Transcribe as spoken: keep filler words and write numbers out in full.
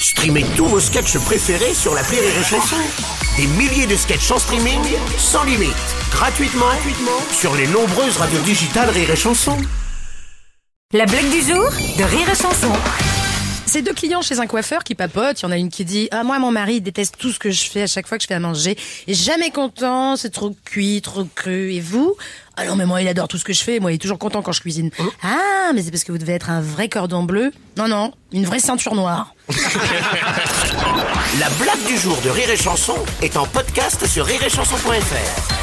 Streamez tous vos sketchs préférés sur l'appli Rire et Chanson. Des milliers de sketchs en streaming, sans limite, gratuitement, gratuitement sur les nombreuses radios digitales Rire et Chanson. La blague du jour de Rire et Chanson. C'est deux clients chez un coiffeur qui papotent. Il y en a une qui dit « Ah, moi, mon mari déteste tout ce que je fais à chaque fois que je fais à manger. Il est jamais content, c'est trop cuit, trop cru. Et vous ?»« Ah non, mais moi, il adore tout ce que je fais. Moi, il est toujours content quand je cuisine. Oh. »« Ah, mais c'est parce que vous devez être un vrai cordon bleu. »« Non, non, une vraie ceinture noire. » La blague du jour de Rire et Chanson est en podcast sur rire et chanson point f r.